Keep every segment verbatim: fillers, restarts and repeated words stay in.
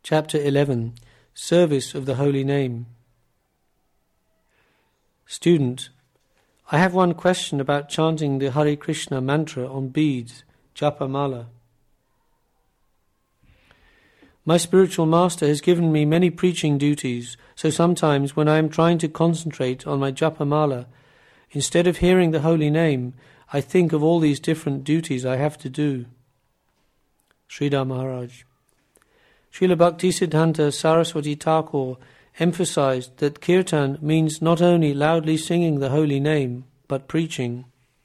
Chapter eleven. Service of the Holy Name. Student, I have one question about chanting the Hare Krishna mantra on beads, Japa Mala. My spiritual master has given me many preaching duties, so sometimes when I am trying to concentrate on my Japa Mala, instead of hearing the holy name, I think of all these different duties I have to do. Sridhar Maharaj. Srila Bhaktisiddhanta Saraswati Thakur emphasized that kirtan means not only loudly singing the holy name, but preaching.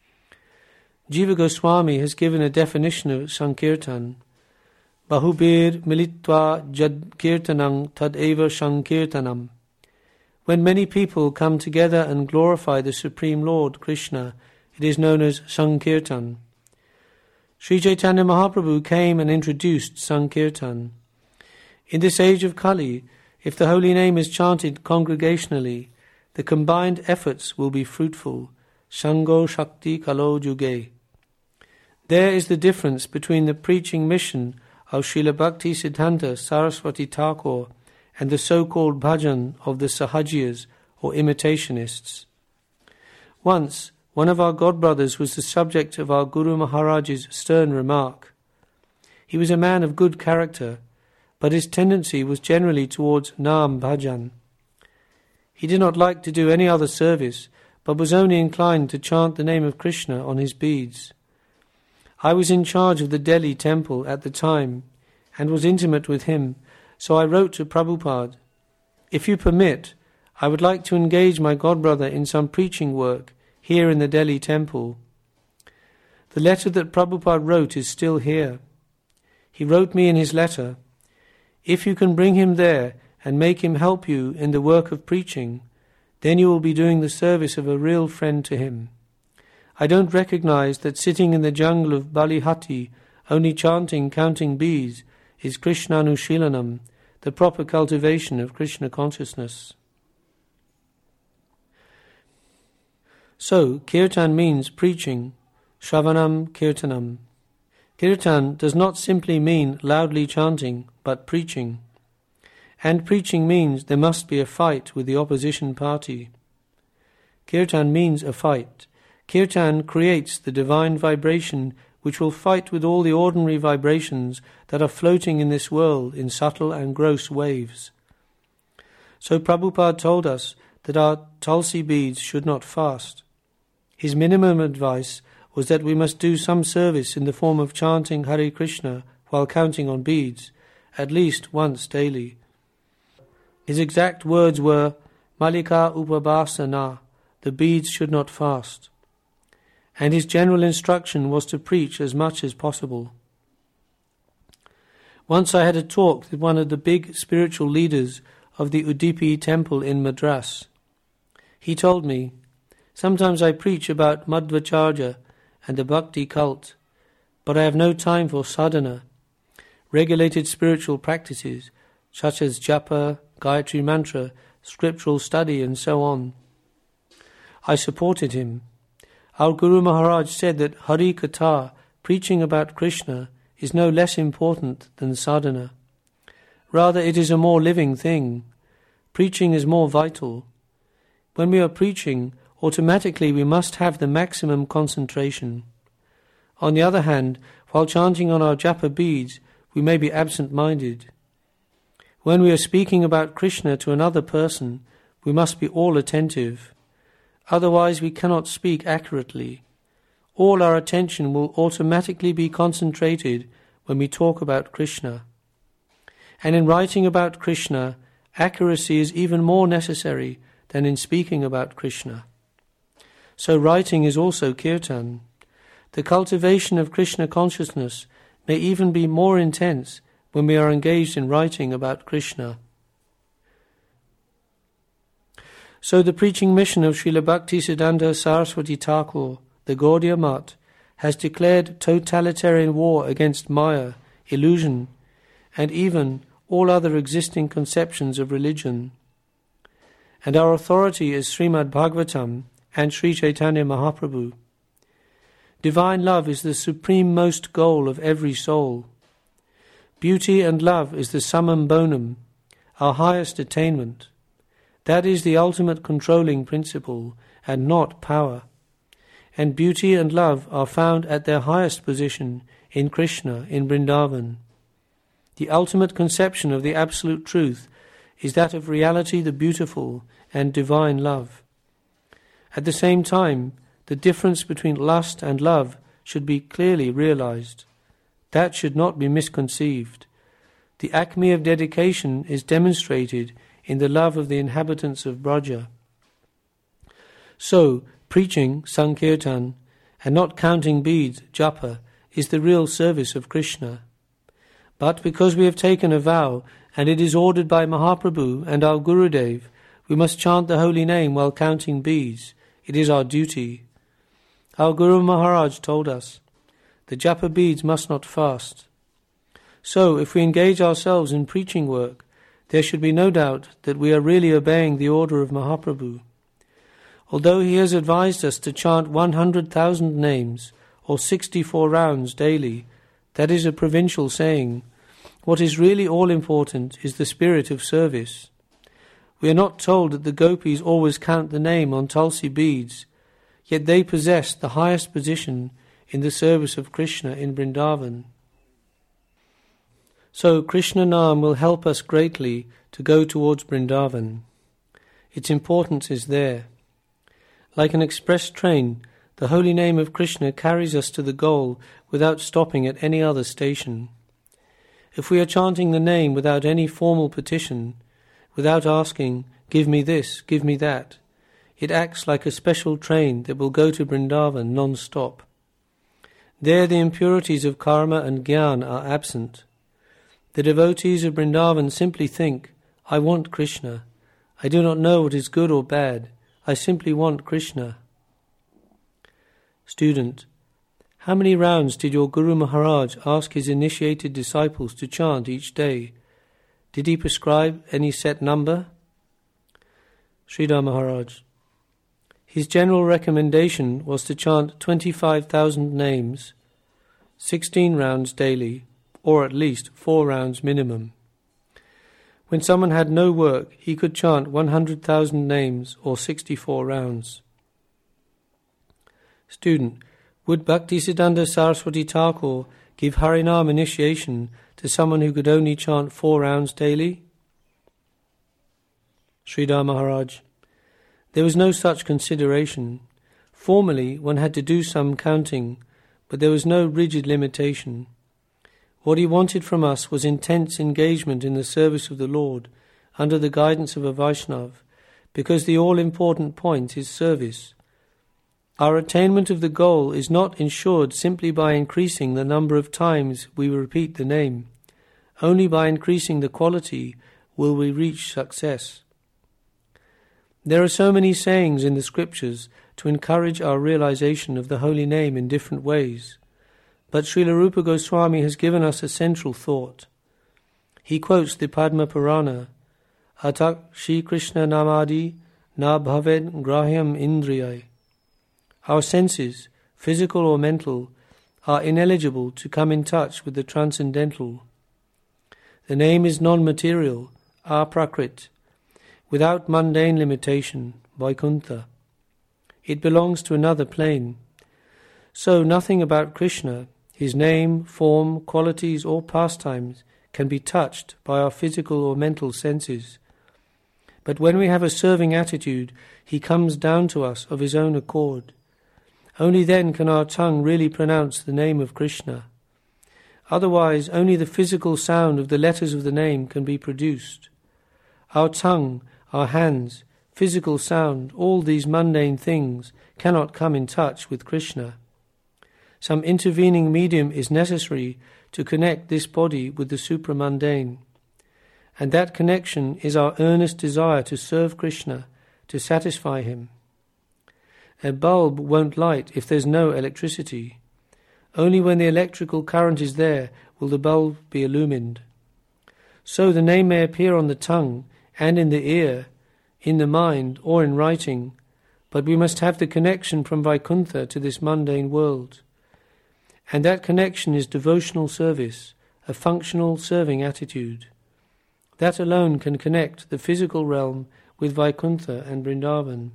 Jiva Goswami has given a definition of Sankirtan. Bahubir militva jad kirtanam tad eva sankirtanam. When many people come together and glorify the Supreme Lord Krishna, it is known as Sankirtan. Sri Chaitanya Mahaprabhu came and introduced Sankirtan. In this age of Kali, if the holy name is chanted congregationally, the combined efforts will be fruitful. Shango Shakti Kalo Juge. There is the difference between the preaching mission of Srila Bhaktisiddhanta Saraswati Thakur and the so-called bhajan of the Sahajiyas or imitationists. Once, one of our godbrothers was the subject of our Guru Maharaj's stern remark. He was a man of good character, but his tendency was generally towards Naam Bhajan. He did not like to do any other service, but was only inclined to chant the name of Krishna on his beads. I was in charge of the Delhi temple at the time, and was intimate with him, so I wrote to Prabhupada, "If you permit, I would like to engage my godbrother in some preaching work here in the Delhi temple." The letter that Prabhupada wrote is still here. He wrote me in his letter, "If you can bring him there and make him help you in the work of preaching, then you will be doing the service of a real friend to him. I don't recognize that sitting in the jungle of Balihati, only chanting, counting beads, is Krishnanushilanam, the proper cultivation of Krishna consciousness." So, kirtan means preaching, shravanam kirtanam. Kirtan does not simply mean loudly chanting, but preaching. And preaching means there must be a fight with the opposition party. Kirtan means a fight. Kirtan creates the divine vibration which will fight with all the ordinary vibrations that are floating in this world in subtle and gross waves. So Prabhupada told us that our tulsi beads should not fast. His minimum advice was that we must do some service in the form of chanting Hare Krishna while counting on beads, at least once daily. His exact words were, Malika upabhasana, the beads should not fast. And his general instruction was to preach as much as possible. Once I had a talk with one of the big spiritual leaders of the Udupi temple in Madras. He told me, "Sometimes I preach about Madhvacharya and the Bhakti cult, but I have no time for sadhana, regulated spiritual practices such as japa, Gayatri mantra, scriptural study and so on." I supported him. Our Guru Maharaj said that Hari Katha, preaching about Krishna, is no less important than sadhana. Rather, it is a more living thing. Preaching is more vital. When we are preaching, automatically we must have the maximum concentration. On the other hand, while chanting on our japa beads, we may be absent-minded. When we are speaking about Krishna to another person, we must be all attentive. Otherwise we cannot speak accurately. All our attention will automatically be concentrated when we talk about Krishna. And in writing about Krishna, accuracy is even more necessary than in speaking about Krishna. So writing is also kirtan. The cultivation of Krishna consciousness may even be more intense when we are engaged in writing about Krishna. So the preaching mission of Srila Bhaktisiddhanta Saraswati Thakur, the Gaudiya Math, has declared totalitarian war against Maya, illusion, and even all other existing conceptions of religion. And our authority is Srimad Bhagavatam and Sri Chaitanya Mahaprabhu. Divine love is the supreme most goal of every soul. Beauty and love is the summum bonum, our highest attainment. That is the ultimate controlling principle, and not power. And beauty and love are found at their highest position in Krishna, in Vrindavan. The ultimate conception of the absolute truth is that of reality, the beautiful, and divine love. At the same time, the difference between lust and love should be clearly realized. That should not be misconceived. The acme of dedication is demonstrated in the love of the inhabitants of Braja. So, preaching, Sankirtan, and not counting beads, Japa, is the real service of Krishna. But because we have taken a vow, and it is ordered by Mahaprabhu and our Gurudev, we must chant the holy name while counting beads. It is our duty. Our Guru Maharaj told us, the japa beads must not fast. So, if we engage ourselves in preaching work, there should be no doubt that we are really obeying the order of Mahaprabhu. Although he has advised us to chant one hundred thousand names, or sixty-four rounds daily, that is a provincial saying. What is really all-important is the spirit of service. We are not told that the gopis always count the name on tulsi beads, yet they possess the highest position in the service of Krishna in Vrindavan. So Krishna Nam will help us greatly to go towards Vrindavan. Its importance is there. Like an express train, the holy name of Krishna carries us to the goal without stopping at any other station. If we are chanting the name without any formal petition, without asking, give me this, give me that, it acts like a special train that will go to Vrindavan non-stop. There the impurities of karma and jnana are absent. The devotees of Vrindavan simply think, I want Krishna. I do not know what is good or bad. I simply want Krishna. Student, how many rounds did your Guru Maharaj ask his initiated disciples to chant each day? Did he prescribe any set number? Sridhar Maharaj, his general recommendation was to chant twenty-five thousand names, sixteen rounds daily, or at least four rounds minimum. When someone had no work, he could chant one hundred thousand names or sixty-four rounds. Student, would Bhaktisiddhanta Saraswati Thakur give Harinam initiation to someone who could only chant four rounds daily? Sridhar Maharaj, there was no such consideration. Formerly, one had to do some counting, but there was no rigid limitation. What he wanted from us was intense engagement in the service of the Lord, under the guidance of a Vaishnav, because the all-important point is service. Our attainment of the goal is not ensured simply by increasing the number of times we repeat the name. Only by increasing the quality will we reach success. There are so many sayings in the scriptures to encourage our realization of the holy name in different ways. But Srila Rupa Goswami has given us a central thought. He quotes the Padma Purana, Atak Shri Krishna Namadi na bhaved grahyam indriyai. Our senses, physical or mental, are ineligible to come in touch with the transcendental. The name is non-material, aprakrit, without mundane limitation, Vaikuntha. It belongs to another plane. So nothing about Krishna, his name, form, qualities or pastimes can be touched by our physical or mental senses. But when we have a serving attitude, he comes down to us of his own accord. Only then can our tongue really pronounce the name of Krishna. Otherwise, only the physical sound of the letters of the name can be produced. Our tongue, our hands, physical sound, all these mundane things cannot come in touch with Krishna. Some intervening medium is necessary to connect this body with the supramundane. And that connection is our earnest desire to serve Krishna, to satisfy him. A bulb won't light if there's no electricity. Only when the electrical current is there will the bulb be illumined. So the name may appear on the tongue and in the ear, in the mind or in writing, but we must have the connection from Vaikuntha to this mundane world. And that connection is devotional service, a functional serving attitude. That alone can connect the physical realm with Vaikuntha and Vrindavan.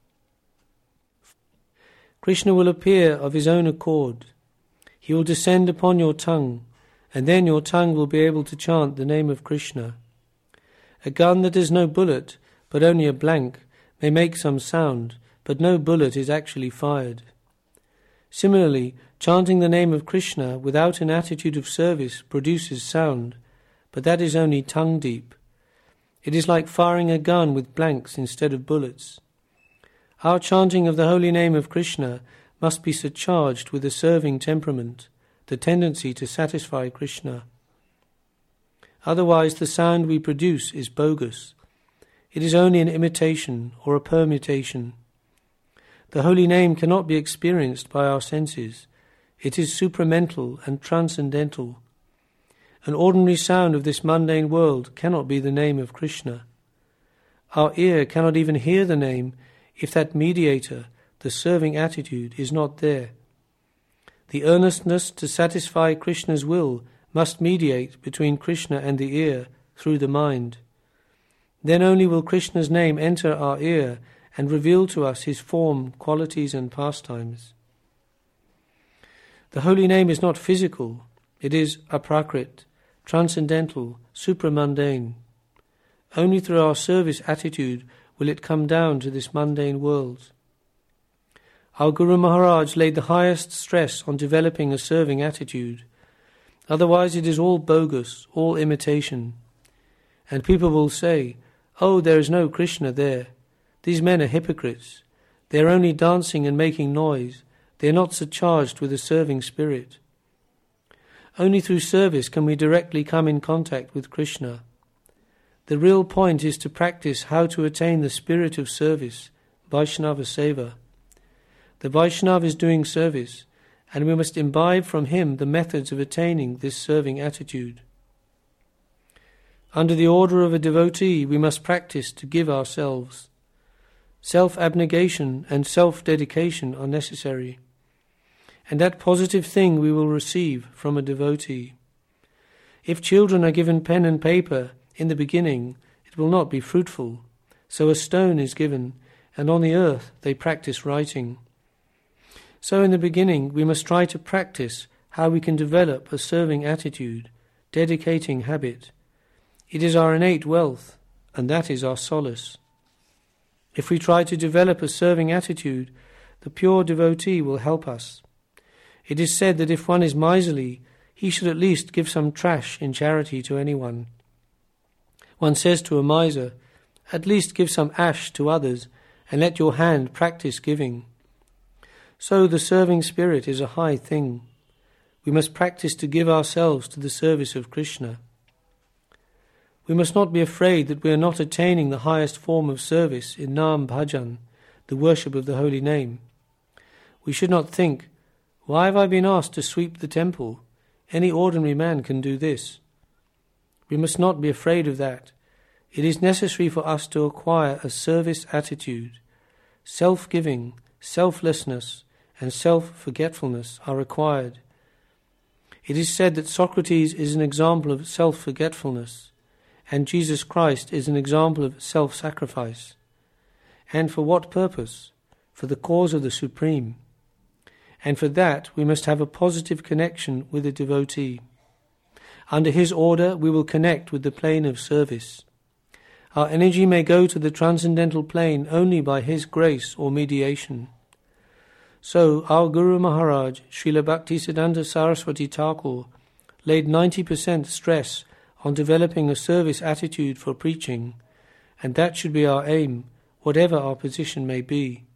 Krishna will appear of his own accord. He will descend upon your tongue, and then your tongue will be able to chant the name of Krishna. A gun that has no bullet, but only a blank, may make some sound, but no bullet is actually fired. Similarly, chanting the name of Krishna without an attitude of service produces sound, but that is only tongue-deep. It is like firing a gun with blanks instead of bullets. Our chanting of the holy name of Krishna must be surcharged with a serving temperament, the tendency to satisfy Krishna. Otherwise the sound we produce is bogus. It is only an imitation or a permutation. The holy name cannot be experienced by our senses. It is supramental and transcendental. An ordinary sound of this mundane world cannot be the name of Krishna. Our ear cannot even hear the name if that mediator, the serving attitude, is not there. The earnestness to satisfy Krishna's will must mediate between Krishna and the ear through the mind. Then only will Krishna's name enter our ear and reveal to us his form, qualities and pastimes. The holy name is not physical, it is aprakrit, transcendental, supramundane. Only through our service attitude will it come down to this mundane world. Our Guru Maharaj laid the highest stress on developing a serving attitude. Otherwise it is all bogus, all imitation. And people will say, "Oh, there is no Krishna there. These men are hypocrites. They are only dancing and making noise. They are not surcharged with a serving spirit." Only through service can we directly come in contact with Krishna. The real point is to practice how to attain the spirit of service, Vaishnava Seva. The Vaishnava is doing service, and we must imbibe from him the methods of attaining this serving attitude. Under the order of a devotee, we must practice to give ourselves. Self-abnegation and self-dedication are necessary, and that positive thing we will receive from a devotee. If children are given pen and paper in the beginning, it will not be fruitful. So a stone is given, and on the earth they practice writing. So in the beginning we must try to practice how we can develop a serving attitude, dedicating habit. It is our innate wealth, and that is our solace. If we try to develop a serving attitude, the pure devotee will help us. It is said that if one is miserly, he should at least give some trash in charity to anyone. One says to a miser, "At least give some ash to others, and let your hand practice giving." So the serving spirit is a high thing. We must practice to give ourselves to the service of Krishna. We must not be afraid that we are not attaining the highest form of service in Nam Bhajan, the worship of the holy name. We should not think, "Why have I been asked to sweep the temple? Any ordinary man can do this." We must not be afraid of that. It is necessary for us to acquire a service attitude. Self-giving, selflessness, and self-forgetfulness are required. It is said that Socrates is an example of self-forgetfulness, and Jesus Christ is an example of self-sacrifice. And for what purpose? For the cause of the Supreme. And for that we must have a positive connection with the devotee. Under his order we will connect with the plane of service. Our energy may go to the transcendental plane only by his grace or mediation. So our Guru Maharaj, Srila Bhaktisiddhanta Saraswati Thakur, laid ninety percent stress on developing a service attitude for preaching, and that should be our aim, whatever our position may be.